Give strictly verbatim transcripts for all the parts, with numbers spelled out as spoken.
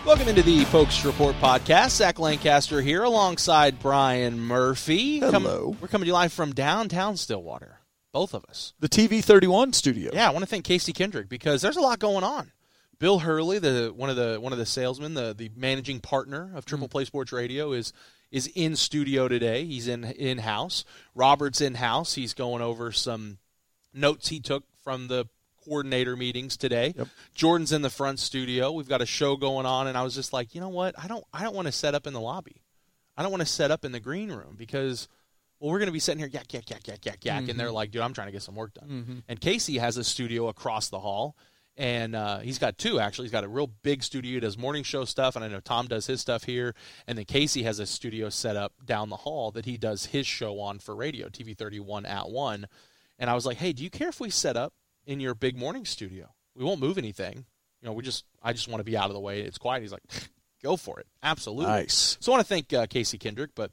Welcome into the Pokes Report podcast. Zach Lancaster here alongside Brian Murphy. Hello. Come, we're coming to you live from downtown Stillwater, both of us. The T V thirty-one studio. Yeah, I want to thank Casey Kendrick because there's a lot going on. Bill Hurley, the one of the one of the salesmen, the, the managing partner of Triple Play Sports Radio, is is in studio today. He's in in house. Robert's in house. He's going over some notes he took from the coordinator meetings today. Yep. Jordan's in the front studio. We've got a show going on, and I was just like, you know what? I don't I don't want to set up in the lobby. I don't want to set up in the green room because, well, we're going to be sitting here yak, yak, yak, yak, yak, yak, mm-hmm. and they're like, dude, I'm trying to get some work done. Mm-hmm. And Casey has a studio across the hall, and uh, he's got two, actually. He's got a real big studio. He does morning show stuff, and I know Tom does his stuff here. And then Casey has a studio set up down the hall that he does his show on for radio, T V thirty-one at one. And I was like, hey, do you care if we set up in your big morning studio? We won't move anything. You know, we just I just want to be out of the way. It's quiet. He's like, go for it. Absolutely. Nice. So I want to thank uh, Casey Kendrick, but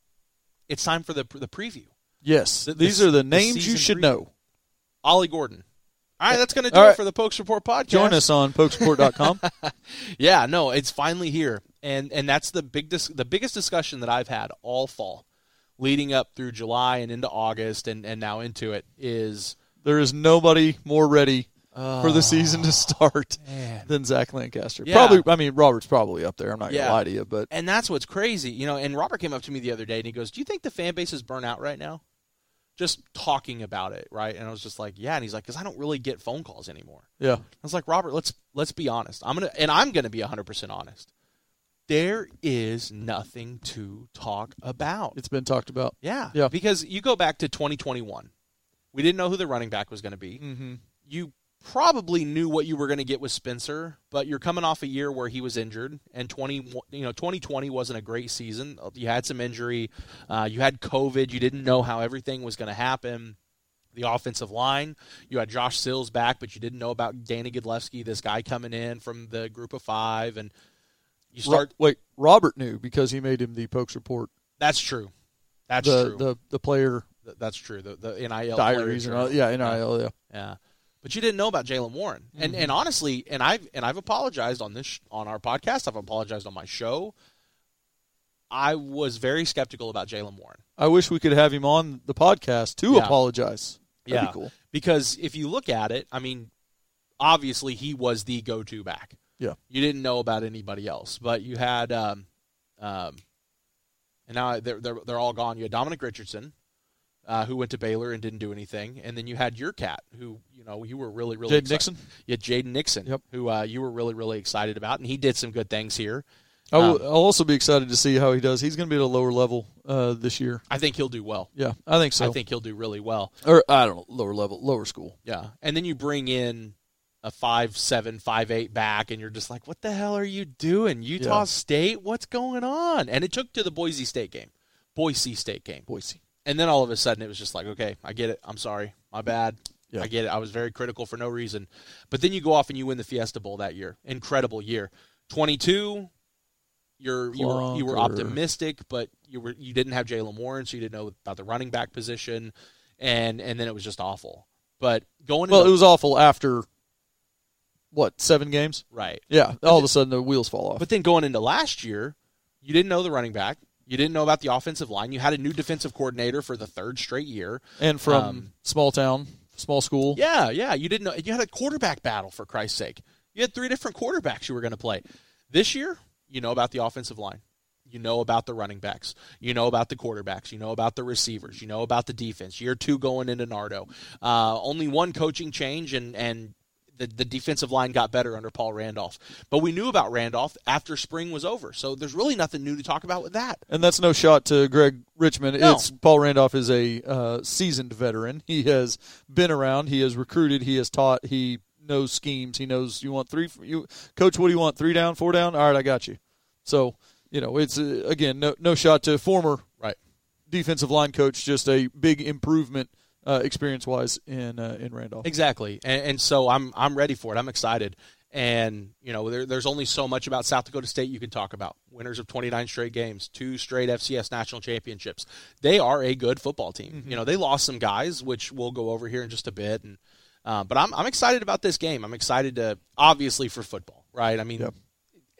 it's time for the the preview. Yes. The, These the, are the the names you should preview. know. Ollie Gordon. All right, that's going to do All it right. for the Pokes Report podcast. Join us on pokesport dot com. Yeah, no, it's finally here. And and that's the big dis- the biggest discussion that I've had all fall, leading up through July and into August and, and now into it, is There is nobody more ready oh, for the season to start man. than Zach Lancaster. Yeah. Probably, I mean, Robert's probably up there. I'm not going to Yeah. lie to you, but And that's what's crazy. You know, and Robert came up to me the other day and he goes, do you think the fan base is burnt out right now? Just talking about it, right? And I was just like, yeah. And he's like, because I don't really get phone calls anymore. yeah. I was like, Robert, let's let's be honest. I'm gonna and I'm gonna be one hundred percent honest. There is nothing to talk about. It's been talked about. Yeah, Yeah. Because you go back to twenty twenty-one, we didn't know who the running back was going to be. Mm-hmm. You probably knew what you were going to get with Spencer, but you're coming off a year where he was injured, and twenty, you know, twenty twenty wasn't a great season. You had some injury, uh, you had COVID, you didn't know how everything was going to happen. The offensive line, you had Josh Sills back, but you didn't know about Danny Godlewski, this guy coming in from the group of five, and you start. Ro- wait, Robert knew because he made him the Pokes Report. That's true. That's the, true. The the player Th- That's true. The, the N I L diaries and all, yeah, N I L, yeah. Yeah, but you didn't know about Jaylen Warren, Mm-hmm. and and honestly, and I've and I've apologized on this on our podcast. I've apologized on my show. I was very skeptical about Jaylen Warren. I wish we could have him on the podcast to Yeah. apologize. That'd yeah, be cool. because if you look at it, I mean, obviously he was the go-to back. Yeah. You didn't know about anybody else, but you had, um, um, and now they're they're they're all gone. You had Dominic Richardson, uh, who went to Baylor and didn't do anything, and then you had your cat, who you know you were really really Jaden excited. Nixon? You had Jaden Nixon, Yep. who uh, you were really really excited about, and he did some good things here. I will, Um, I'll also be excited to see how he does. He's going to be at a lower level uh, this year. I think he'll do well. Yeah, I think so. I think he'll do really well. Or I don't know, lower level, lower school. Yeah, and then you bring in a five seven, five eight back, and you're just like, what the hell are you doing? Utah Yeah. State? What's going on? And it took to the Boise State game. Boise State game. Boise. And then all of a sudden it was just like, okay, I get it. I'm sorry. My bad. Yeah. I get it. I was very critical for no reason. But then you go off and you win the Fiesta Bowl that year. Incredible year. twenty-two, you're you were you were Clunker. optimistic, but you were you didn't have Jaylen Warren, so you didn't know about the running back position, and and then it was just awful. But going Well, into, it was awful after, what, seven games? right. Yeah, all of a sudden the wheels fall off. But then going into last year, you didn't know the running back. You didn't know about the offensive line. You had a new defensive coordinator for the third straight year. And from Um, small town, small school. Yeah, yeah. You didn't know. You had a quarterback battle, for Christ's sake. You had three different quarterbacks you were going to play. This year, you know about the offensive line. You know about the running backs. You know about the quarterbacks. You know about the receivers. You know about the defense. Year two going into Nardo. Uh, only one coaching change, and, and the, the defensive line got better under Paul Randolph. But we knew about Randolph after spring was over. So there's really nothing new to talk about with that. And that's no shot to Greg Richmond. No. It's Paul Randolph is a uh, seasoned veteran. He has been around. He has recruited. He has taught. He knows schemes. He knows you want three. You coach, what do you want? Three down, four down. All right, I got you. So you know, it's uh, again no no shot to former Right. defensive line coach. Just a big improvement uh, experience wise in uh, in Randolph. Exactly, and, and so I'm I'm ready for it. I'm excited, and you know there, there's only so much about South Dakota State you can talk about. Winners of twenty-nine straight games, two straight F C S national championships. They are a good football team. Mm-hmm. You know they lost some guys, which we'll go over here in just a bit, and uh, but I'm I'm excited about this game. I'm excited to obviously for football, right? I mean, Yep.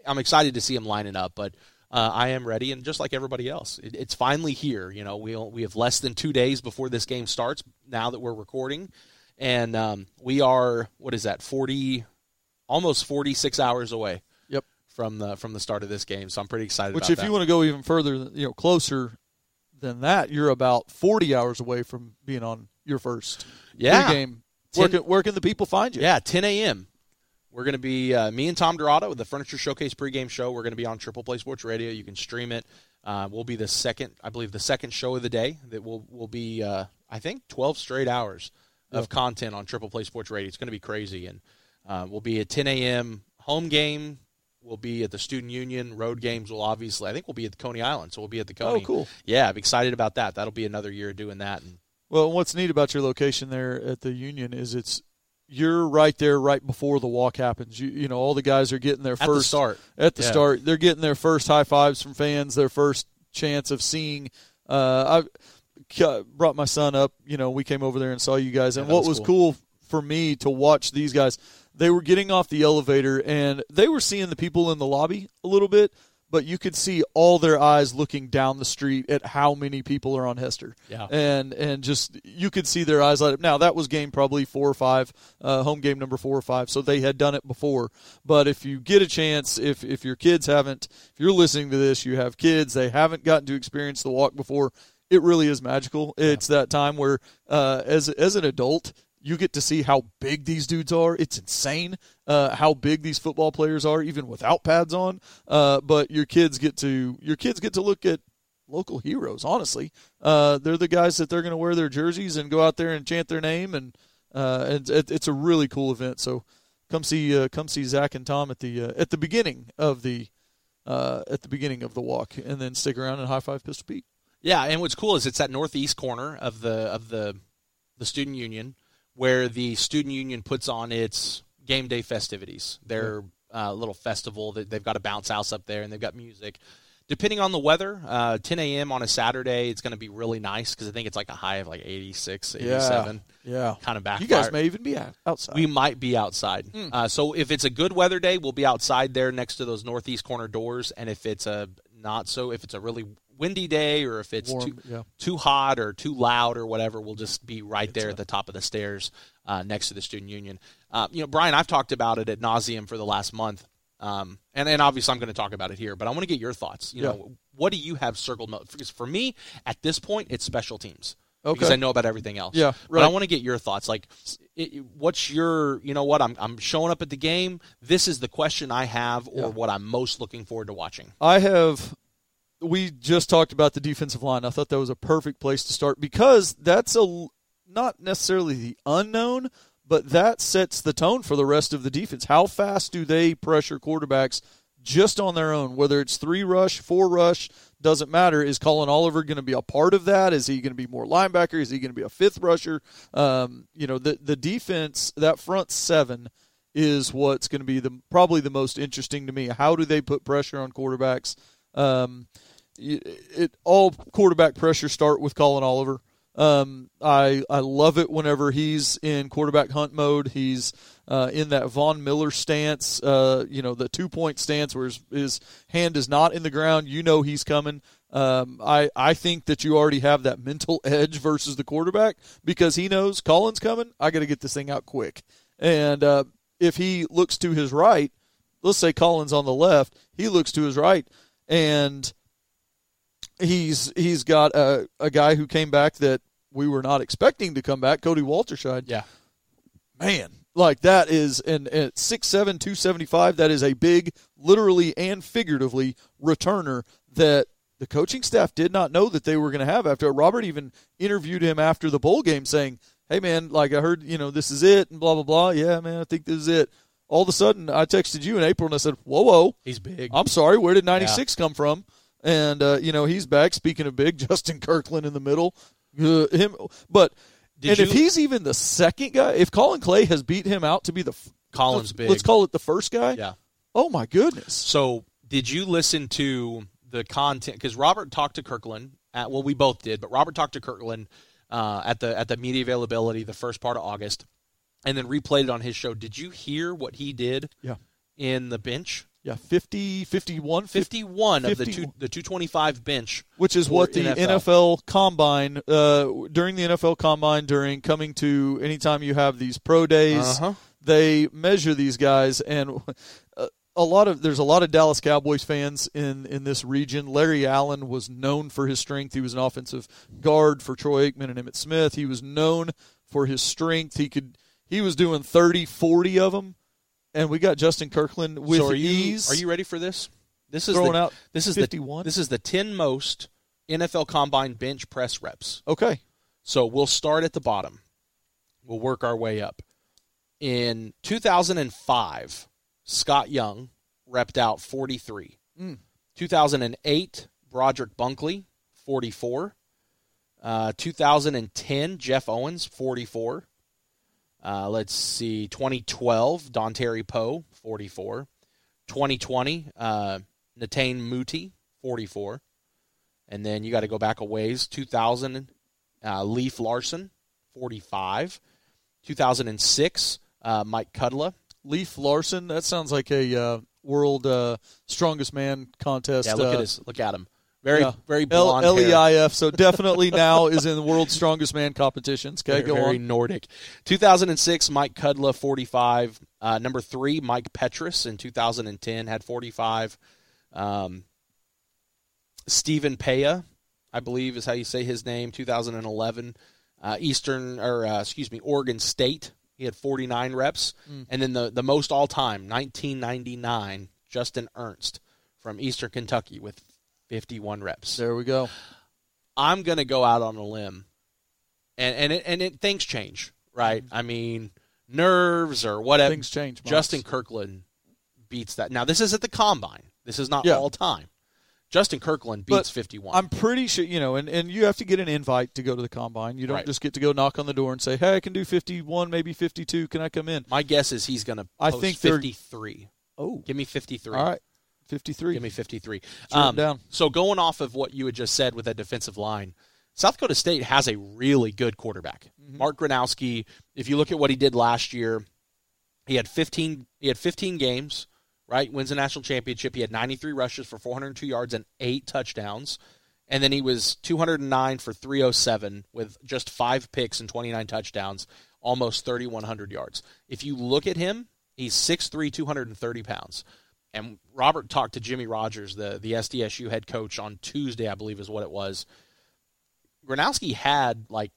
I'm excited to see him lining up, but uh, I am ready, and just like everybody else, it, it's finally here. You know, we we have less than two days before this game starts. Now that we're recording, and um, we are what is that forty, almost forty-six hours away. Yep. From the from the start of this game, so I'm pretty excited. Which, about if that. you want to go even further, you know, closer than that, you're about forty hours away from being on your first yeah. game. Where can, where can the people find you? Yeah, ten a.m. We're going to be, uh, me and Tom Dorado with the Furniture Showcase pregame show. We're going to be on Triple Play Sports Radio. You can stream it. Uh, we'll be the second, I believe, the second show of the day that will will be, uh, I think, twelve straight hours of yep. content on Triple Play Sports Radio. It's going to be crazy. And uh, we'll be at ten a.m. home game. We'll be at the Student Union. Road games will obviously, I think we'll be at the Coney Island, so we'll be at the Coney. Oh, cool. Yeah, I'm excited about that. That'll be another year of doing that. And well, what's neat about your location there at the Union is it's you're right there right before the walk happens. You you know, all the guys are getting their at first the start. At the yeah. start. They're getting their first high fives from fans, their first chance of seeing uh I brought my son up, you know, we came over there and saw you guys, and yeah, what was was cool. cool for me to watch these guys, they were getting off the elevator and they were seeing the people in the lobby a little bit, but you could see all their eyes looking down the street at how many people are on Hester. Yeah. And and just you could see their eyes light up. Now, that was game probably four or five, uh, home game number four or five, so they had done it before. But if you get a chance, if, if your kids haven't, if you're listening to this, you have kids, they haven't gotten to experience the walk before, it really is magical. It's yeah. that time where uh, as as an adult, you get to see how big these dudes are. It's insane uh, how big these football players are, even without pads on. Uh, but your kids get to your kids get to look at local heroes. Honestly, uh, they're the guys that they're going to wear their jerseys and go out there and chant their name, and uh, and it, it's a really cool event. So come see uh, come see Zach and Tom at the uh, at the beginning of the uh, at the beginning of the walk, and then stick around and high five Pistol Pete. Yeah, and what's cool is it's that northeast corner of the of the the Student Union, where the Student Union puts on its game day festivities. Their uh, little festival that they've got a bounce house up there, and they've got music. Depending on the weather, uh, ten a.m. on a Saturday, it's going to be really nice because I think it's like a high of like eighty-six, eighty-seven. Yeah, yeah. Kind of backfire. You guys may even be outside. We might be outside. Mm. Uh, so if it's a good weather day, we'll be outside there next to those northeast corner doors. And if it's a not so, if it's a really windy day or if it's Warm, too yeah. too hot or too loud or whatever, we'll just be right it's there a, at the top of the stairs uh, next to the Student Union. Uh, you know, Brian, I've talked about it ad nauseum for the last month, um, and, and obviously I'm going to talk about it here, but I want to get your thoughts. You yeah. know, what do you have circled? Because for me, at this point, it's special teams. Okay. Because I know about everything else. Yeah, right. But I want to get your thoughts. Like, it, what's your, you know what, I'm I'm showing up at the game. This is the question I have or yeah. what I'm most looking forward to watching. I have, we just talked about the defensive line. I thought that was a perfect place to start because that's a, not necessarily the unknown, but that sets the tone for the rest of the defense. How fast do they pressure quarterbacks just on their own? Whether it's three rush, four rush, doesn't matter. Is Colin Oliver going to be a part of that? Is he going to be more linebacker? Is he going to be a fifth rusher? Um, you know, the the defense, that front seven is what's going to be the probably the most interesting to me. How do they put pressure on quarterbacks? Um, it, it all quarterback pressure start with Colin Oliver. Um, I I love it whenever he's in quarterback hunt mode. He's uh, in that Von Miller stance, uh, you know, the two-point stance where his, his hand is not in the ground. You know he's coming. Um, I, I think that you already have that mental edge versus the quarterback because he knows Colin's coming. I got to get this thing out quick. And uh, if he looks to his right, let's say Colin's on the left, he looks to his right, and he's he's got a, a guy who came back that we were not expecting to come back, Cody Walterscheid. Yeah. Man, like that is, and at six seven, two seventy-five, that is a big, literally and figuratively, returner that the coaching staff did not know that they were going to have after. Robert even interviewed him after the bowl game saying, hey, man, like I heard, you know, this is it and blah, blah, blah. Yeah, man, I think this is it. All of a sudden, I texted you in April and I said, whoa, whoa. He's big. I'm sorry, where did ninety-six yeah. come from? And, uh, you know, he's back. Speaking of big, Justin Kirkland in the middle. Uh, him, But Did and you, if he's even the second guy, if Colin Clay has beat him out to be the Colin's the, big. Let's call it the first guy. Yeah. Oh, my goodness. So did you listen to the content? Because Robert talked to Kirkland. At, well, we both did, but Robert talked to Kirkland uh, at the at the media availability the first part of August, and then replayed it on his show. Did you hear what he did yeah. in the bench Yeah, fifty, fifty-one, fifty-one fifty, of the two, the two twenty-five bench, which is what the N F L, N F L Combine uh, during the N F L Combine, during coming to anytime you have these pro days, uh-huh. they measure these guys, and uh, a lot of there's a lot of Dallas Cowboys fans in in this region. Larry Allen was known for his strength. He was an offensive guard for Troy Aikman and Emmitt Smith. He was known for his strength. He could he was doing thirty, forty of them. And we got Justin Kirkland with so are you, ease. Are you ready for this? This is throwing the, out this is fifty-one. The, this is the ten most N F L Combine bench press reps. Okay. So we'll start at the bottom. We'll work our way up. In two thousand five, Scott Young repped out forty-three. Mm. two thousand eight, Broderick Bunkley, forty-four. Uh, two thousand ten, Jeff Owens, forty-four. Uh, let's see, twenty twelve, Dontari Poe, forty-four. twenty twenty, uh, Netane Muti, forty-four. And then you got to go back a ways, two thousand, uh, Leif Larson, forty-five. two thousand six, uh, Mike Kudla. Leif Larson, that sounds like a uh, world uh, strongest man contest. Yeah, look uh, at his, look at him. Very, yeah. very blonde L- hair. L E I F, so definitely now is in the world's strongest man competitions. Okay, very, go very on. Nordic. two thousand six, Mike Kudla, forty-five. Uh, number three, Mike Petrus in two thousand ten had forty-five. Um, Stephen Paya, I believe is how you say his name, two thousand eleven. Uh, Eastern, or uh, excuse me, Oregon State, he had forty-nine reps. Mm. And then the, the most all-time, nineteen ninety-nine, Justin Ernst from Eastern Kentucky with fifty-one reps. There we go. I'm going to go out on a limb, and and it, and it, things change, right? Mm-hmm. I mean, nerves or whatever. Things change. Miles. Justin Kirkland beats that. Now, this is at the Combine. This is not yeah. all time. Justin Kirkland beats but fifty-one. I'm pretty sure, you know, and, and you have to get an invite to go to the Combine. You don't right. just get to go knock on the door and say, hey, I can do fifty-one, maybe fifty-two. Can I come in? My guess is he's going to I post think fifty-three. Oh. Give me fifty-three. All right. fifty-three. Give me fifty-three. Um, down. So going off of what you had just said with that defensive line, South Dakota State has a really good quarterback. Mm-hmm. Mark Gronowski, if you look at what he did last year, he had fifteen he had fifteen games, right? Wins a national championship. He had ninety-three rushes for four hundred two yards and eight touchdowns. And then he was two hundred nine for three oh seven with just five picks and twenty-nine touchdowns, almost thirty-one hundred yards. If you look at him, he's six three, two hundred thirty pounds. And Robert talked to Jimmy Rogers, the, the S D S U head coach, on Tuesday, I believe is what it was. Gronowski had, like,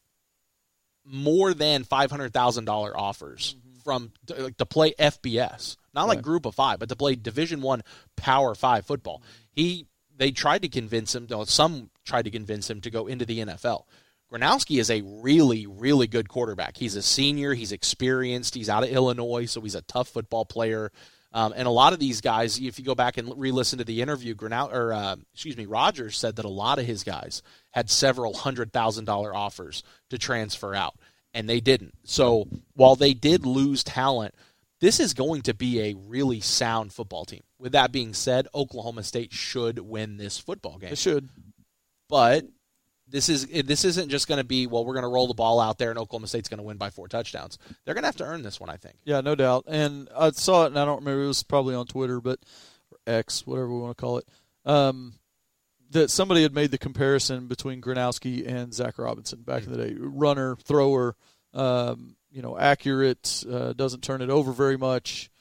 more than five hundred thousand dollars offers mm-hmm. from to, like, to play F B S. Not like right. Group of Five, but to play Division One Power Five football. Mm-hmm. He They tried to convince him, well, some tried to convince him to go into the N F L. Gronowski is a really, really good quarterback. He's a senior. He's experienced. He's out of Illinois, so he's a tough football player. Um, and a lot of these guys, if you go back and re-listen to the interview, Gronow, or uh, excuse me, Rogers said that a lot of his guys had several hundred thousand dollar offers to transfer out, and they didn't. So while they did lose talent, this is going to be a really sound football team. With that being said, Oklahoma State should win this football game. They should, but this is this isn't just going to be, well, we're going to roll the ball out there and Oklahoma State's going to win by four touchdowns. They're going to have to earn this one, I think. Yeah, no doubt. And I saw it, and I don't remember, it was probably on Twitter, but or X, whatever we want to call it, um, that somebody had made the comparison between Gronowski and Zach Robinson back mm-hmm. in the day. Runner, thrower, um, you know, accurate, uh, doesn't turn it over very much.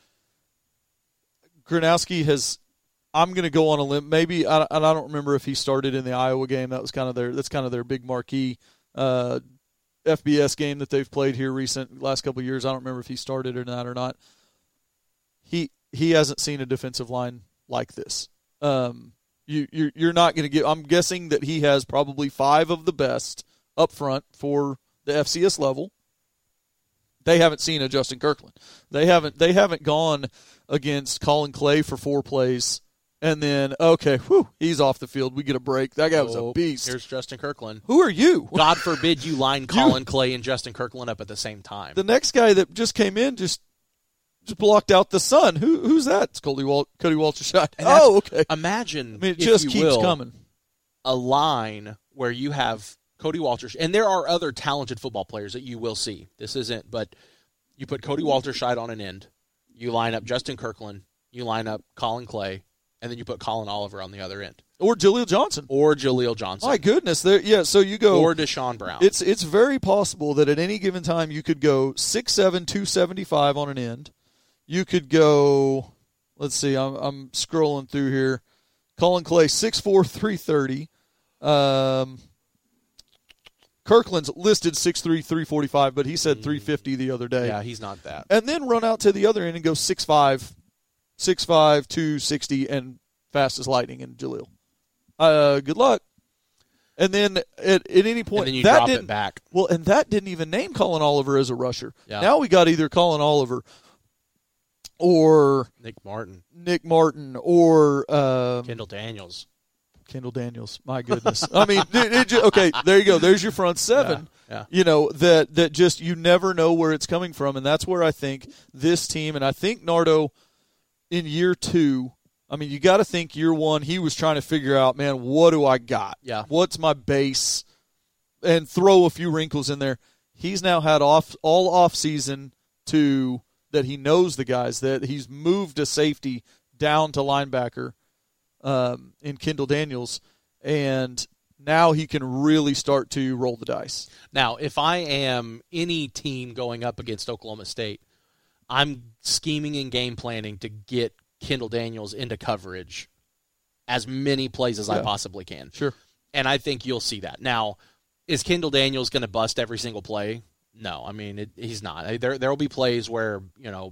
Gronowski has – I'm going to go on a limb. Maybe I, I don't remember if he started in the Iowa game. That was kind of their that's kind of their big marquee uh, F B S game that they've played here recent last couple of years. I don't remember if he started or not or not. He he hasn't seen a defensive line like this. Um, you you're, you're not going to get. I'm guessing that he has probably five of the best up front for the F C S level. They haven't seen a Justin Kirkland. They haven't they haven't gone against Colin Clay for four plays. And then, okay, whew, he's off the field. We get a break. That guy was oh, a beast. Here's Justin Kirkland. Who are you? God forbid you line Colin Clay and Justin Kirkland up at the same time. The next guy that just came in just just blocked out the sun. Who Who's that? It's Cody, Wal- Cody Walter-Shine. Oh, okay. Imagine, I mean, it if just you keeps will, coming. A line where you have Cody Walter-Shine, and there are other talented football players that you will see. This isn't, but you put Cody Walter-Shine on an end. You line up Justin Kirkland. you line up Colin Clay, and then you put Colin Oliver on the other end. Or Jaleel Johnson. Or Jaleel Johnson. My goodness. There, yeah, so you go. Or Deshaun Brown. It's it's very possible that at any given time you could go six seven, two seventy-five on an end. You could go, let's see, I'm, I'm scrolling through here. Colin Clay, six four, three thirty. Um, Kirkland's listed six three, three forty-five, but he said three fifty the other day. Yeah, he's not that. And then run out to the other end and go six five, six five, two sixty, and fast as lightning in Jaleel. Uh, good luck. And then at, at any point, and then you that drop didn't, it back. Well, and that didn't even name Colin Oliver as a rusher. Yeah. Now we got either Colin Oliver or Nick Martin. Nick Martin or um, Kendall Daniels. Kendall Daniels. My goodness. I mean, it, it just, okay, there you go. There's your front seven. Yeah, yeah. You know, that, that just you never know where it's coming from. And that's where I think this team, and I think Nardo in year two, I mean, you got to think year one, he was trying to figure out, man, what do I got? Yeah. What's my base? And throw a few wrinkles in there. He's now had off all off season to that he knows the guys, that he's moved a safety down to linebacker um, in Kendall Daniels, and now he can really start to roll the dice. Now, if I am any team going up against Oklahoma State, I'm scheming and game planning to get Kendall Daniels into coverage as many plays as yeah. I possibly can. Sure. And I think you'll see that. Now, is Kendall Daniels going to bust every single play? No, I mean it, he's not. There there will be plays where, you know,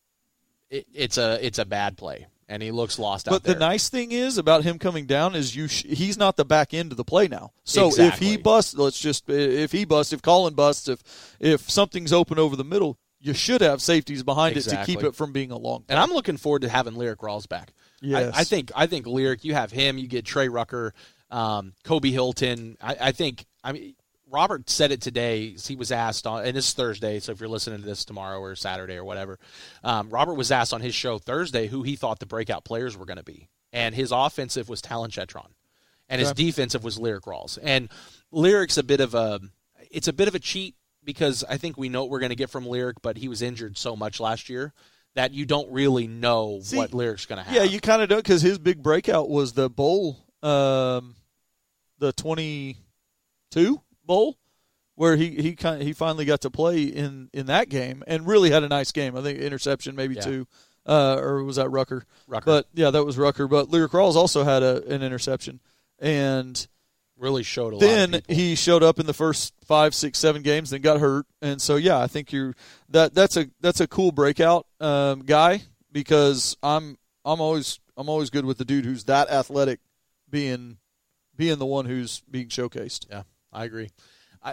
it, it's a it's a bad play and he looks lost but out there. But the nice thing is about him coming down is you sh- he's not the back end of the play now. So exactly. if he busts, let's just if he busts, if Colin busts, if if something's open over the middle, you should have safeties behind exactly. it to keep it from being a long play. And I'm looking forward to having Lyric Rawls back. Yes. I, I think I think Lyric, you have him, you get Trey Rucker, um, Kobe Hilton. I, I think I mean Robert said it today. He was asked on, and it's Thursday, so if you're listening to this tomorrow or Saturday or whatever, um, Robert was asked on his show Thursday who he thought the breakout players were going to be, and his offensive was Talon Chetron, and his okay. defensive was Lyric Rawls. And Lyric's a bit of a, it's a bit of a cheat because I think we know what we're going to get from Lyric, but he was injured so much last year that you don't really know See, what Lyric's going to have. Yeah, you kind of don't, because his big breakout was the bowl, um, the twenty-two bowl, where he he kind of, he finally got to play in, in that game and really had a nice game. I think interception maybe yeah. two, uh, or was that Rucker? Rucker. But yeah, that was Rucker. But Lyric Rawls also had a, an interception, and really showed a then lot of people. He showed up in the first five, six, seven games, then got hurt, and so yeah, I think you're that that's a that's a cool breakout um, guy, because I'm I'm always I'm always good with the dude who's that athletic being being the one who's being showcased. Yeah, I agree. I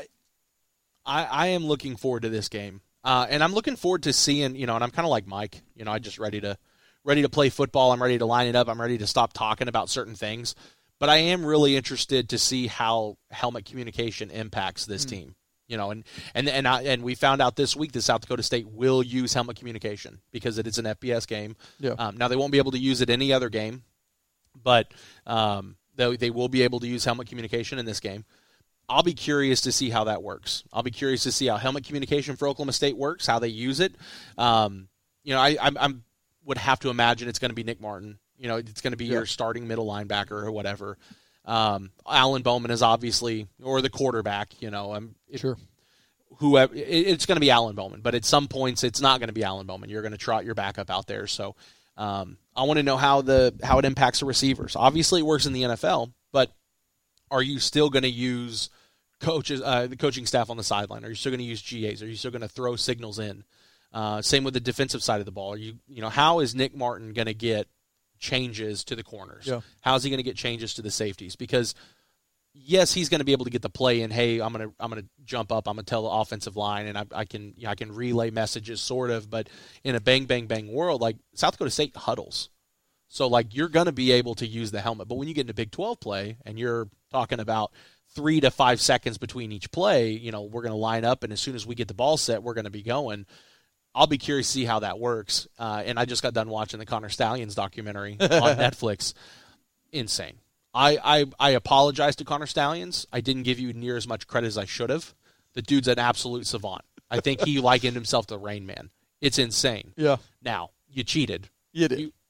I, I am looking forward to this game, uh, and I'm looking forward to seeing, you know, and I'm kind of like Mike, you know, I just ready to ready to play football. I'm ready to line it up. I'm ready to stop talking about certain things. But I am really interested to see how helmet communication impacts this mm. team. You know, and and and, I, and we found out this week that South Dakota State will use helmet communication because it is an F B S game. Yeah. Um, now they won't be able to use it any other game, but um, they they will be able to use helmet communication in this game. I'll be curious to see how that works. I'll be curious to see how helmet communication for Oklahoma State works, how they use it. Um, you know, I I'm, I'm would have to imagine it's going to be Nick Martin. You know, it's going to be yeah. your starting middle linebacker or whatever. Um, Alan Bowman is obviously, or the quarterback, you know. Um, it, sure. Whoever, it, it's going to be Alan Bowman, but at some points it's not going to be Alan Bowman. You're going to trot your backup out there. So um, I want to know how the how it impacts the receivers. Obviously, it works in the N F L, but are you still going to use coaches, uh, the coaching staff on the sideline? Are you still going to use G As? Are you still going to throw signals in? Uh, same with the defensive side of the ball. Are you, you know, how is Nick Martin going to get changes to the corners? Yeah. How's he going to get changes to the safeties? Because yes, he's going to be able to get the play in. Hey, I'm going to I'm going to jump up. I'm going to tell the offensive line, and I, I can you know, I can relay messages sort of. But in a bang bang bang world, like South Dakota State huddles, so like you're going to be able to use the helmet. But when you get into Big twelve play, and you're talking about three to five seconds between each play, you know we're going to line up, and as soon as we get the ball set, we're going to be going. I'll be curious to see how that works. Uh, and I just got done watching the Connor Stallions documentary on Netflix. Insane. I, I, I apologize to Connor Stallions. I didn't give you near as much credit as I should have. The dude's an absolute savant. I think he likened himself to Rain Man. It's insane. Yeah. Now, you cheated. You did. You,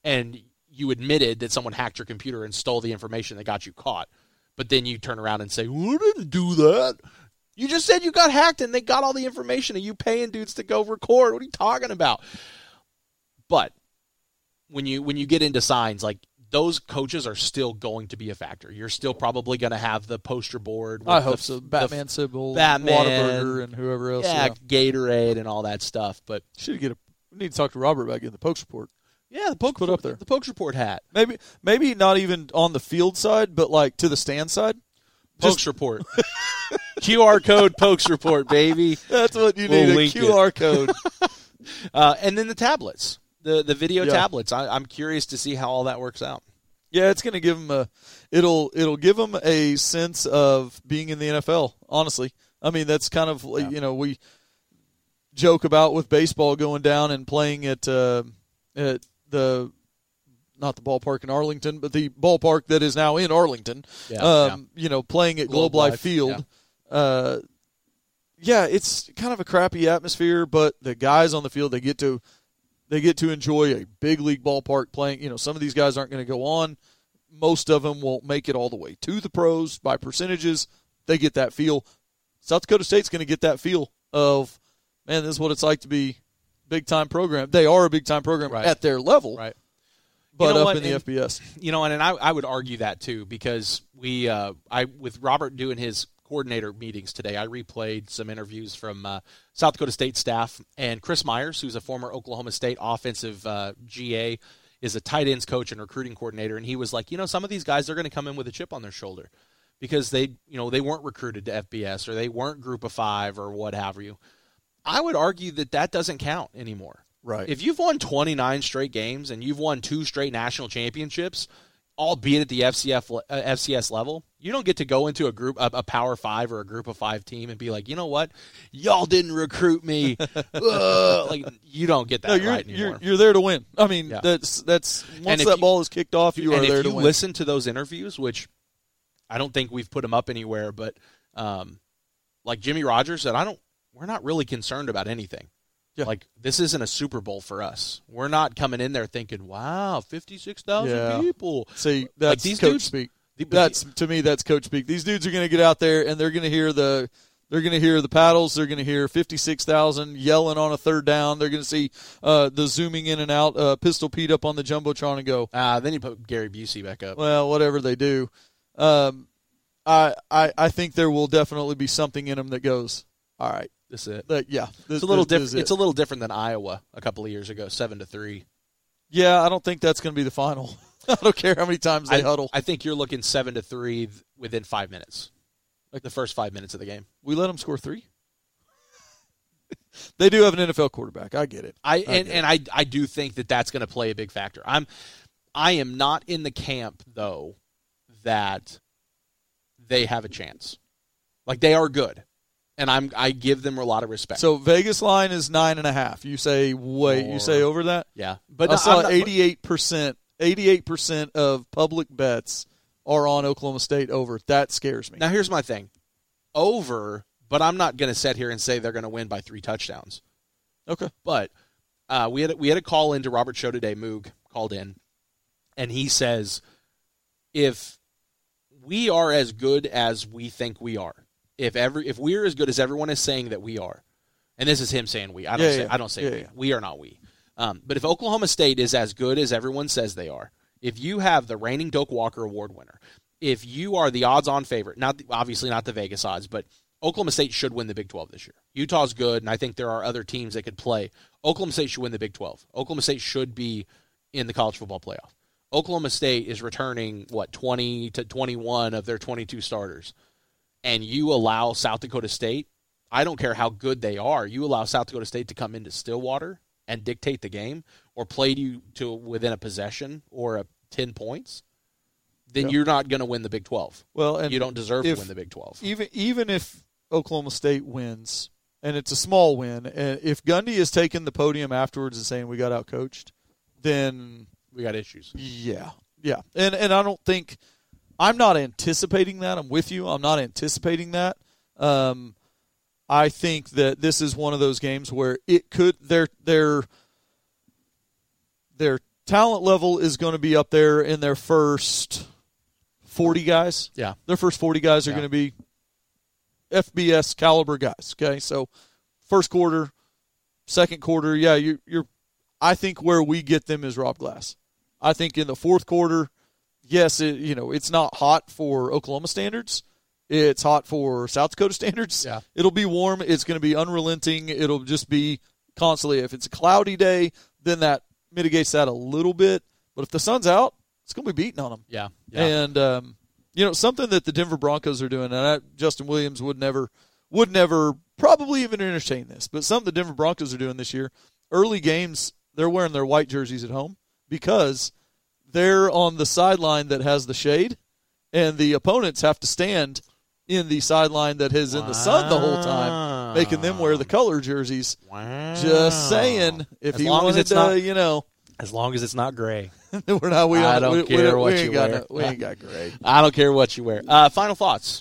and you admitted that someone hacked your computer and stole the information that got you caught, but then you turn around and say, well, I didn't do that. You just said you got hacked and they got all the information and you paying dudes to go record. What are you talking about? But when you when you get into signs, like those coaches are still going to be a factor. You're still probably going to have the poster board. With I hope the, so. Batman Sybil, Batman, Whataburger, and whoever else. Yeah, Yeah. Gatorade and all that stuff. But Should get a. We need to talk to Robert about getting the Pokes report. yeah, the Pokes put up there. the Pokes report hat. Maybe maybe not even on the field side, but like to the stand side. Pokes Just- report. Q R code Pokes report, baby. That's what you We'll need, a link Q R code. Uh, and then the tablets, the the video Yeah. tablets. I, I'm curious to see how all that works out. Yeah, it's going to give them a it'll it'll give them a sense of being in the N F L, honestly. I mean, that's kind of Yeah. you know, we joke about with baseball going down and playing at uh, at the not the ballpark in Arlington, but the ballpark that is now in Arlington. Yeah, um, you know, playing at Globe, Globe Life Life, Field. Uh, yeah, it's kind of a crappy atmosphere, but the guys on the field, they get to they get to enjoy a big league ballpark playing. You know, some of these guys aren't going to go on. Most of them won't make it all the way to the pros by percentages. They get that feel. South Dakota State's going to get that feel of, man, this is what it's like to be big-time program. They are a big-time program Right. at their level, Right. but You know up what? in the And- F B S. You know, and, and I, I would argue that too, because we, uh, I with Robert doing his coordinator meetings today, I replayed some interviews from uh, South Dakota State staff, and Chris Myers, who's a former Oklahoma State offensive uh, G A, is a tight ends coach and recruiting coordinator, and he was like, you know, some of these guys are going to come in with a chip on their shoulder because they, you know, they weren't recruited to F B S or they weren't Group of Five or what have you. I would argue that that doesn't count anymore. Right. If you've won twenty-nine straight games and you've won two straight national championships, albeit at the F C F, uh, F C S level, you don't get to go into a group, a, a Power Five or a Group of Five team and be like, you know what, y'all didn't recruit me. Ugh. Like you don't get that No, you're right anymore. you're you're there to win. I mean, Yeah. that's that's once And if that you- ball is kicked off, you and are if there you to win. listen to those interviews, which I don't think we've put them up anywhere, but um, like Jimmy Rogers said, I don't. We're not really concerned about anything. Yeah. Like this isn't a Super Bowl for us. We're not coming in there thinking, "Wow, fifty-six thousand Yeah. people." See, that's these coach dudes- speak. The- That's to me, that's coach speak. These dudes are going to get out there and they're going to hear the they're going to hear the paddles. They're going to hear fifty-six thousand yelling on a third down. They're going to see uh, the zooming in and out, uh, Pistol Pete up on the jumbotron and go, Ah, then you put Gary Busey back up. well, whatever they do. Um, I, I I think there will definitely be something in them that goes, all right, This is it. that, yeah, this, It's a little this is different. it. It's a little different than Iowa a couple of years ago, seven to three. Yeah, I don't think that's going to be the final. I don't care how many times they I, huddle. I think you're looking seven to three th- within five minutes, like the first five minutes of the game. We let them score three. They do have an N F L quarterback. I get it. I I and, get and I I do think that that's going to play a big factor. I'm I am not in the camp though that they have a chance. Like they are good, and I'm I give them a lot of respect. So Vegas line is nine and a half. You say wait. Or- You say over that. yeah, but I no, saw I'm not- eighty-eight percent. Eighty-eight percent of public bets are on Oklahoma State over. That scares me. Now here's my thing, over. But I'm not going to sit here and say they're going to win by three touchdowns. Okay. But uh, we had we had a call into Robert's show today. Moog called in, and he says, if we are as good as we think we are, if every if we're as good as everyone is saying that we are, and this is him saying we, I don't Yeah, say yeah. I don't say Yeah, we, yeah. we are not we. Um, but if Oklahoma State is as good as everyone says they are, if you have the reigning Doak Walker Award winner, if you are the odds-on favorite, not the, obviously not the Vegas odds, but Oklahoma State should win the Big twelve this year. Utah's good, and I think there are other teams that could play. Oklahoma State should win the Big twelve. Oklahoma State should be in the college football playoff. Oklahoma State is returning, what, twenty to twenty-one of their twenty-two starters. And you allow South Dakota State, I don't care how good they are, you allow South Dakota State to come into Stillwater and dictate the game or play you to within a possession or a ten points, then Yep. you're not going to win the Big twelve. Well, and You don't deserve if- to win the Big twelve. even even if Oklahoma State wins, and it's a small win, and if Gundy is taking the podium afterwards and saying we got outcoached, then We got issues. yeah, yeah, and and I don't think I'm not anticipating that. I'm with you. I'm not anticipating that. Um, I think that this is one of those games where it could their their their talent level is going to be up there in their first forty guys. Yeah. Their first forty guys are Yeah. going to be F B S caliber guys, okay? So first quarter, second quarter, yeah, you, you're I think where we get them is Rob Glass. I think in the fourth quarter, yes, it, you know, it's not hot for Oklahoma standards. It's hot for South Dakota standards. Yeah. It'll be warm. It's going to be unrelenting. It'll just be constantly. If it's a cloudy day, then that mitigates that a little bit. But if the sun's out, it's going to be beating on them. Yeah. yeah. And, um, you know, something that the Denver Broncos are doing, and I, Justin Williams would never, would never probably even entertain this, but something the Denver Broncos are doing this year, early games, they're wearing their white jerseys at home because they're on the sideline that has the shade, and the opponents have to stand in the sideline that is in the sun the whole time, making them wear the color jerseys. Wow. Just saying, if As he long as wanted it's to, not- you know, As long as it's not gray. we're not. We I don't, don't we, care we, what we ain't you got wear. No, we ain't got gray. I don't care what you wear. Uh, final thoughts.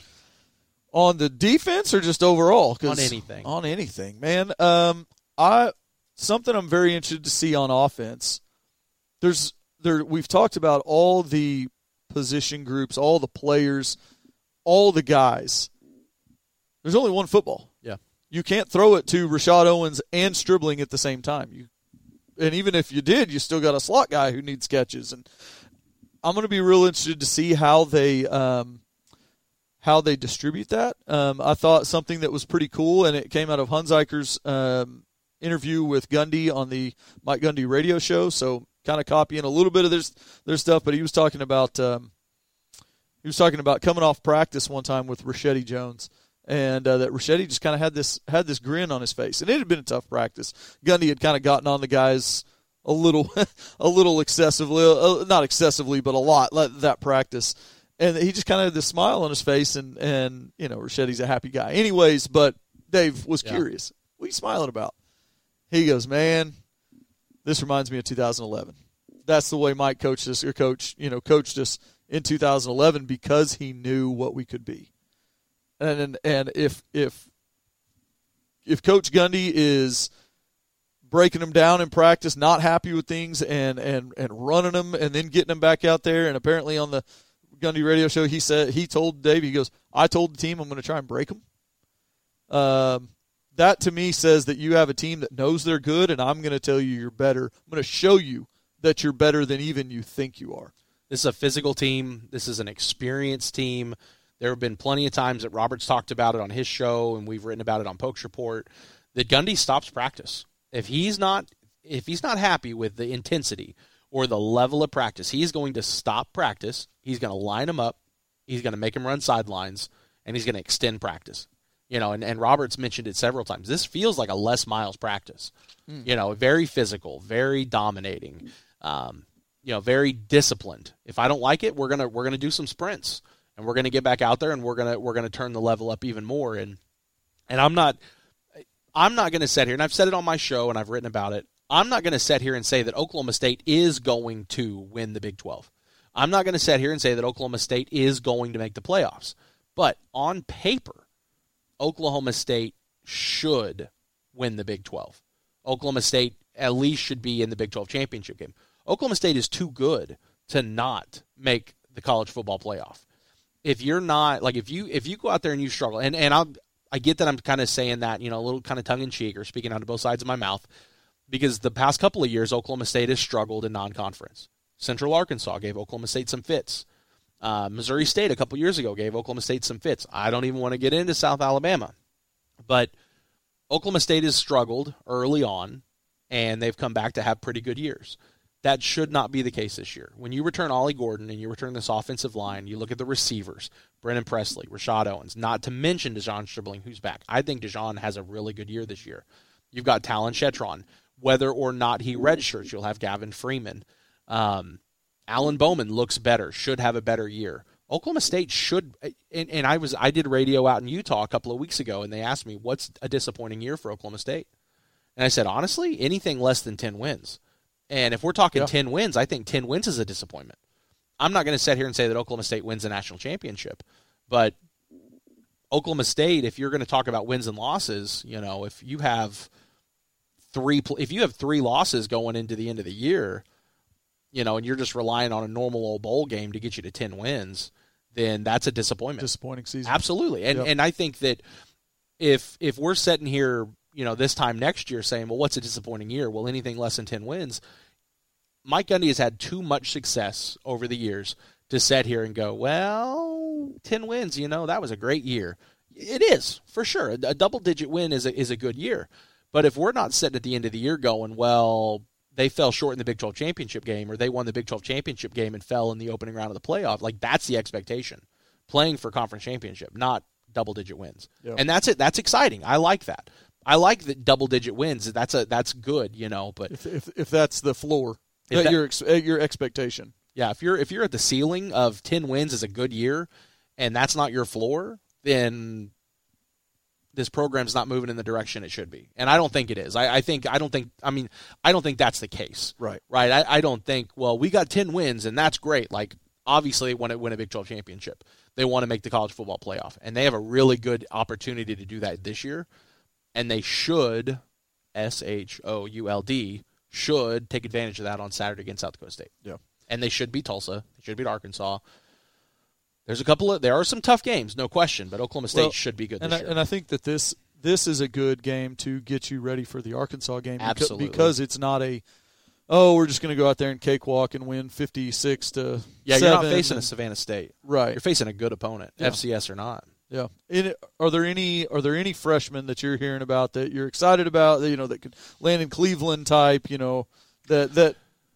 On the defense or just overall? 'Cause On anything. On anything, man. Um, I something I'm very interested to see on offense. There's there we've talked about all the position groups, all the players, all the guys. There's only one football. Yeah. You can't throw it to Rashad Owens and Stribling at the same time. You and even if you did, you still got a slot guy who needs catches. And I'm going to be real interested to see how they um, how they distribute that. Um, I thought something that was pretty cool, and it came out of Hunziker's um, interview with Gundy on the Mike Gundy radio show. So kind of copying a little bit of their their stuff, but he was talking about um, he was talking about coming off practice one time with Rashedi Jones. And uh, that Rashedi just kind of had this had this grin on his face, and it had been a tough practice. Gundy had kind of gotten on the guys a little, a little excessively, uh, not excessively, but a lot that practice, and he just kind of had this smile on his face, and and you know Rashedi's a happy guy, anyways. But Dave was Yeah. curious, what are you smiling about? He goes, man, this reminds me of two thousand eleven. That's the way Mike coached us, or coach, you know, coached us in two thousand eleven because he knew what we could be. And, and and if if if Coach Gundy is breaking them down in practice, not happy with things, and, and, and running them, and then getting them back out there, and apparently on the Gundy radio show, he said he told Dave, he goes, "I told the team I'm going to try and break them." Um, that to me says that you have a team that knows they're good, and I'm going to tell you you're better. I'm going to show you that you're better than even you think you are. This is a physical team. This is an experienced team. There have been plenty of times that Robert's talked about it on his show, and we've written about it on Pokes Report, that Gundy stops practice. If he's not if he's not happy with the intensity or the level of practice, he's going to stop practice. He's going to line them up. He's going to make them run sidelines, and he's going to extend practice. You know, and, and Robert's mentioned it several times. This feels like a Les Miles practice. Mm. You know, very physical, very dominating, um, you know, very disciplined. If I don't like it, we're gonna we're gonna do some sprints. And we're going to get back out there, and we're going to we're going to turn the level up even more. And and I'm not I'm not going to sit here, and I've said it on my show, and I've written about it. I'm not going to sit here and say that Oklahoma State is going to win the Big twelve. I'm not going to sit here and say that Oklahoma State is going to make the playoffs. But on paper, Oklahoma State should win the Big twelve. Oklahoma State at least should be in the Big twelve championship game. Oklahoma State is too good to not make the college football playoff. If you're not, like, if you if you go out there and you struggle, and, and I'll, I get that I'm kind of saying that, you know, a little kind of tongue-in-cheek or speaking out of both sides of my mouth, because the past couple of years, Oklahoma State has struggled in non-conference. Central Arkansas gave Oklahoma State some fits. Uh, Missouri State a couple years ago gave Oklahoma State some fits. I don't even want to get into South Alabama. But Oklahoma State has struggled early on, and they've come back to have pretty good years. That should not be the case this year. When you return Ollie Gordon and you return this offensive line, you look at the receivers, Brennan Presley, Rashad Owens, not to mention Dejon Stribling, who's back. I think Dejon has a really good year this year. You've got Talon Shetron. Whether or not he redshirts, you'll have Gavin Freeman. Um, Alan Bowman looks better, should have a better year. Oklahoma State should, and, and I was I did radio out in Utah a couple of weeks ago, and they asked me, what's a disappointing year for Oklahoma State? And I said, honestly, anything less than ten wins. And if we're talking yeah. ten wins, I think ten wins is a disappointment. I'm not going to sit here and say that Oklahoma State wins the national championship, but Oklahoma State, if you're going to talk about wins and losses, you know, if you have three, if you have three losses going into the end of the year, you know, and you're just relying on a normal old bowl game to get you to ten wins, then that's a disappointment. Disappointing season. Absolutely. And Yep. and I think that if if we're sitting here, you know, this time next year saying, well, what's a disappointing year? Well, anything less than ten wins. Mike Gundy has had too much success over the years to sit here and go, well, ten wins, you know, that was a great year. It is, for sure. A double-digit win is a, is a good year. But if we're not sitting at the end of the year going, well, they fell short in the Big twelve championship game, or they won the Big twelve championship game and fell in the opening round of the playoff, like that's the expectation. Playing for conference championship, not double-digit wins. Yeah. And that's it. That's exciting. I like that. I like that double-digit wins. That's a that's good, you know. But If if, if that's the floor, If that, that- your ex, uh, your expectation. yeah, if you're if you're at the ceiling of ten wins is a good year, and that's not your floor, then this program's not moving in the direction it should be. And I don't think it is. I, I think I don't think I mean I don't think that's the case. Right. Right. I, I don't think, well, we got ten wins and that's great. Like obviously they want to win a Big twelve championship. They want to make the college football playoff. And they have a really good opportunity to do that this year. And they should, S H O U L D, should take advantage of that on Saturday against South Dakota State. Yeah. And they should beat Tulsa. They should beat Arkansas. There's a couple of there are some tough games, no question, but Oklahoma State Well, should be good And this I, year. and I think that this this is a good game to get you ready for the Arkansas game. beca- Absolutely. Because it's not a, oh, we're just going to go out there and cakewalk and win fifty-six to yeah, seven. you're not facing a and- Savannah State. Right. You're facing a good opponent, Yeah. F C S or not. Yeah. In, are there any are there any freshmen that you're hearing about that you're excited about, that, you know, that could land in Cleveland type, you know, that that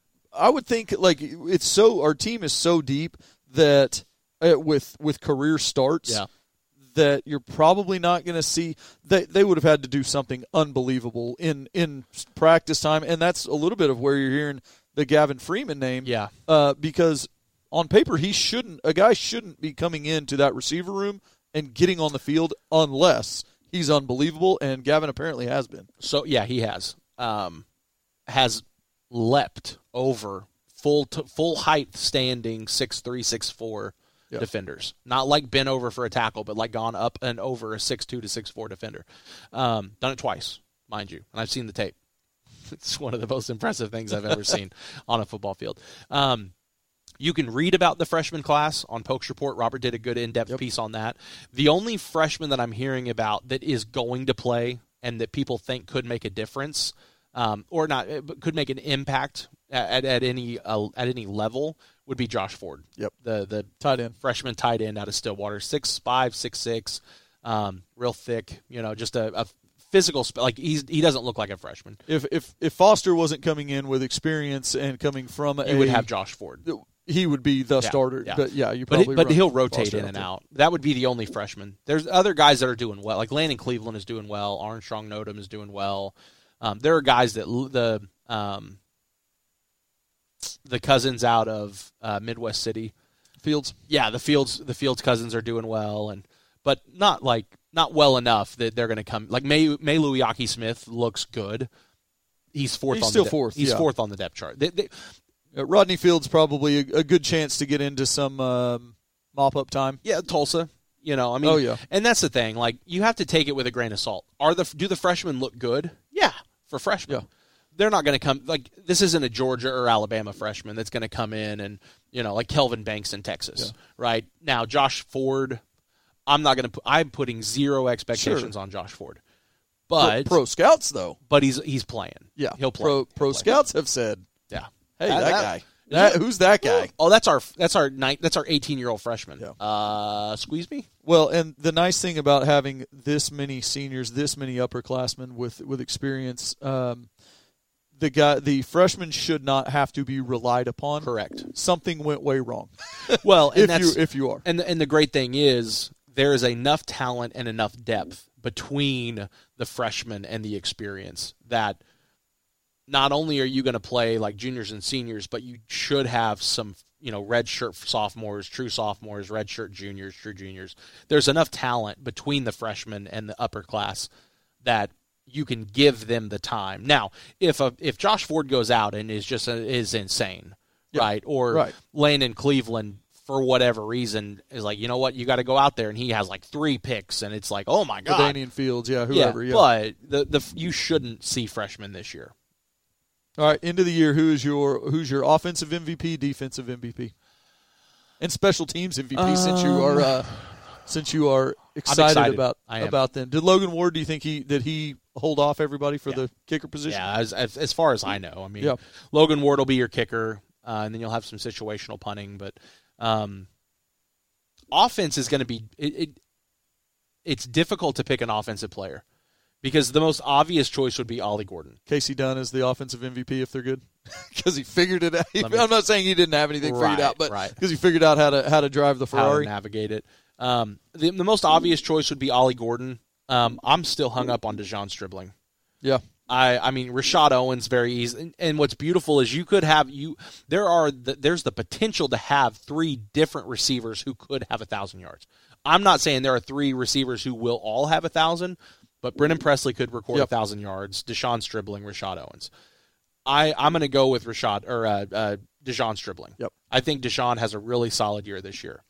I would think, like, it's so, our team is so deep that uh, with with career starts Yeah. that you're probably not going to see, they they would have had to do something unbelievable in in practice time, and that's a little bit of where you're hearing the Gavin Freeman name. Yeah. Uh, because on paper he shouldn't a guy shouldn't be coming into that receiver room and getting on the field unless he's unbelievable, and Gavin apparently has been. So yeah, he has um, has leapt over full t- full height standing six three six four Yeah. defenders. Not like bent over for a tackle, but like gone up and over a six two to six four defender. Um, done it twice, mind you, and I've seen the tape. It's one of the most impressive things I've ever seen on a football field. Um, you can read about the freshman class on Pokes Report. Robert did a good in-depth Yep. piece on that. The only freshman that I'm hearing about that is going to play and that people think could make a difference, um, or not, but could make an impact at, at any uh, at any level, would be Josh Ford. Yep. The the Tight end. freshman tight end out of Stillwater, six five, six six, um, real thick. You know, just a, a physical sp- like he's he doesn't look like a freshman. If if if Foster wasn't coming in with experience and coming from You a, would have Josh Ford. he would be the Yeah, starter. yeah. But yeah, you But, he- probably but run he'll rotate Foster in out and there. out. That would be the only freshman. There's other guys that are doing well. Like Landon Cleveland is doing well. Armstrong Nodum is doing well. Um, there are guys that l- the um, the cousins out of uh, Midwest City. Fields. Yeah, the Fields the Fields cousins are doing well, and but not like not well enough that they're going to come. Like May May Luiaki Smith looks good. He's fourth. He's on still the de- fourth, He's yeah. fourth on the depth chart. They, they, Uh, Rodney Fields probably a, a good chance to get into some um, mop up time. Yeah, Tulsa. You know, I mean, Oh, yeah. and that's the thing. Like, you have to take it with a grain of salt. Are the do the freshmen look good? Yeah, for freshmen, Yeah. they're not going to come. Like, this isn't a Georgia or Alabama freshman that's going to come in and you know, like Kelvin Banks in Texas, right? Now, Josh Ford, I'm not going to. I'm putting zero expectations on Josh Ford, but pro, pro scouts though. but he's he's playing. Yeah, he'll play. Pro pro He'll play. scouts have said, Yeah. "Hey, That- that, that- guy. That, who's that guy?" Oh, that's our that's our nine, that's our eighteen year old freshman. Yeah. Uh, squeeze me. Well, and the nice thing about having this many seniors, this many upperclassmen with with experience, um, the guy, the freshmen should not have to be relied upon. Correct. Something went way wrong. Well, and if that's, you if you are, And the, and the great thing is there is enough talent and enough depth between the freshmen and the experience that not only are you going to play like juniors and seniors, but you should have some, you know, red shirt sophomores, true sophomores, red shirt juniors, true juniors. There's enough talent between the freshmen and the upper class that you can give them the time. Now, if a, if Josh Ford goes out and is just a, is insane, Yeah, right, or right. Landon Cleveland for whatever reason is like, you know what, you got to go out there and he has like three picks and it's like, oh my god, Danian Fields, yeah, whoever, yeah. But the the you shouldn't see freshmen this year. All right, end of the year, who is your who's your offensive M V P, defensive M V P, and special teams M V P? Um, since you are uh, since you are excited, excited. about about them, did Logan Ward? Do you think he did he hold off everybody for yeah. the kicker position? Yeah, as, as as far as I know, I mean, yeah. Logan Ward will be your kicker, uh, and then you'll have some situational punting. But um, offense is going to be it, it. It's difficult to pick an offensive player. Because the most obvious choice would be Ollie Gordon. Casey Dunn is the offensive M V P if they're good, because he figured it out. Me, I'm not saying he didn't have anything right, figured out, but right. because he figured out how to how to drive the Ferrari, how to navigate it. Um, the, the most obvious choice would be Ollie Gordon. Um, I'm still hung up on Dejon Stribling. Yeah, I, I mean Rashad Owens very easy. And, and what's beautiful is you could have you. There are the, there's the potential to have three different receivers who could have a thousand yards. I'm not saying there are three receivers who will all have a thousand. But Brennan Presley could record yep. a thousand yards. Dejon Stribling, Rashad Owens. I I'm going to go with Rashad or uh, uh, Dejon Stribling. Yep. I think Dejon has a really solid year this year.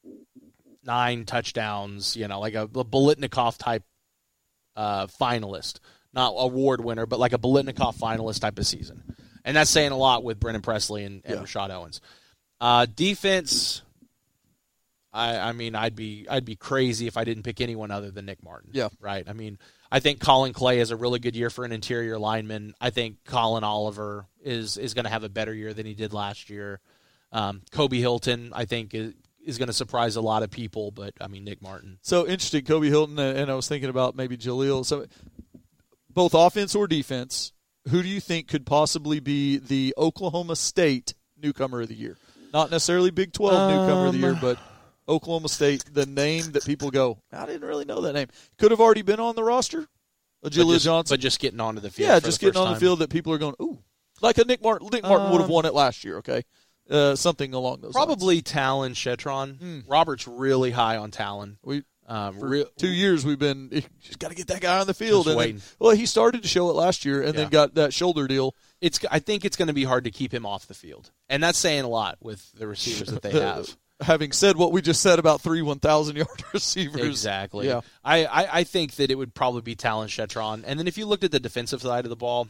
Nine touchdowns, you know, like a, a Bolitnikov type uh, finalist, not award winner, but like a Bolitnikov finalist type of season. And that's saying a lot with Brennan Presley and, and yeah. Rashad Owens. Uh, defense. I, I mean, I'd be I'd be crazy if I didn't pick anyone other than Nick Martin. Yeah. Right? I mean, I think Colin Clay is a really good year for an interior lineman. I think Colin Oliver is is going to have a better year than he did last year. Um, Kobe Hilton, I think, is, is going to surprise a lot of people, but, I mean, Nick Martin. So, interesting, Kobe Hilton, and I was thinking about maybe Jaleel. So, both offense or defense, who do you think could possibly be the Oklahoma State newcomer of the year? Not necessarily Big twelve um, newcomer of the year, but Oklahoma State, the name that people go, I didn't really know that name. Could have already been on the roster. Jaleel Johnson. But just getting onto the field. Yeah, just getting on the field that people are going, ooh. Like a Nick Martin. Nick Martin um, would have won it last year, okay? Uh, something along those probably lines. Probably Talon Shetron. Mm. Robert's really high on Talon. We um, For re- two years we've been, you just got to get that guy on the field. Just and waiting. Then, well, he started to show it last year and yeah. then got that shoulder deal. It's. I think it's going to be hard to keep him off the field. And that's saying a lot with the receivers that they have. Having said what we just said about three one thousand yard receivers. Exactly. Yeah. I, I, I think that it would probably be Talon Shetron. And then if you looked at the defensive side of the ball,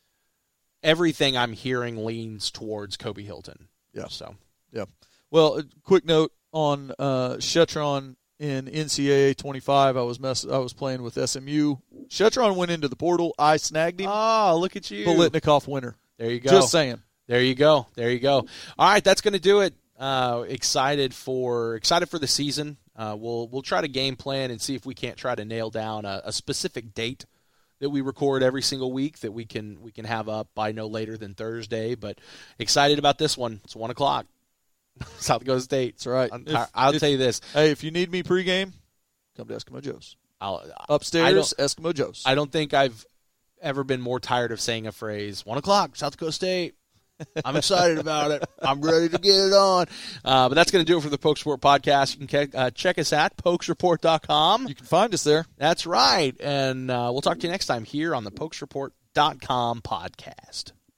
everything I'm hearing leans towards Kobe Hilton. Yeah. So. Yeah. Well, a quick note on uh, Shetron in N C double A twenty-five. I was mess- I was playing with S M U. Shetron went into the portal. I snagged him. Oh, look at you. Bolitnikov winner. There you go. Just saying. There you go. There you go. All right, that's going to do it. Uh, excited for excited for the season. Uh, we'll we'll try to game plan and see if we can't try to nail down a, a specific date that we record every single week that we can we can have up by no later than Thursday. But excited about this one. It's one o'clock. South Dakota State. That's right. If, I'll if, tell you this. Hey, if you need me pregame, come to Eskimo Joe's. I'll, Upstairs, Eskimo Joe's. I don't think I've ever been more tired of saying a phrase. One o'clock, South Dakota State. I'm excited about it. I'm ready to get it on. Uh, but that's going to do it for the Pokes Report podcast. You can uh, check us at pokes report dot com. You can find us there. That's right. And uh, we'll talk to you next time here on the pokes report dot com podcast.